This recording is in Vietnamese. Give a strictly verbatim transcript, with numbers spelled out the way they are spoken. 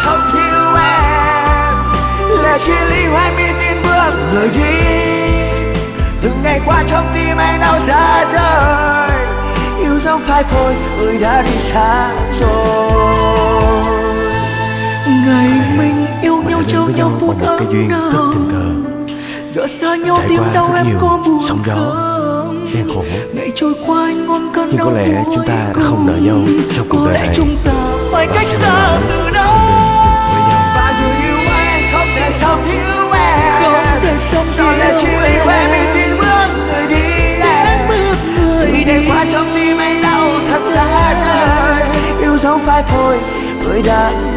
không thiếu em. Lẽ chia ly hoài mi tin bước rời đi. Từng ngày qua trong tim anh đau giá rời. Yêu dấu phai phôi người đã đi xa rồi. Ngày mình yêu nhau trao nhau phút ấm nồng, giờ xa nhau tim đau em có buồn sóng gió, gian khổ. Ngày trôi qua anh ngon cơn nhưng đau có lẽ chúng ta đã không nợ nhau trong cuộc đời này. Có lẽ chúng ta phải cách xa từ đâu. Và dù yêu em không thể sống thiếu em, Không thể sống thiếu đó là chỉ vì em mình tin bước người đi em. Vì đêm qua trong tim anh đau thật giá rời. Yêu dấu phai phôi người đã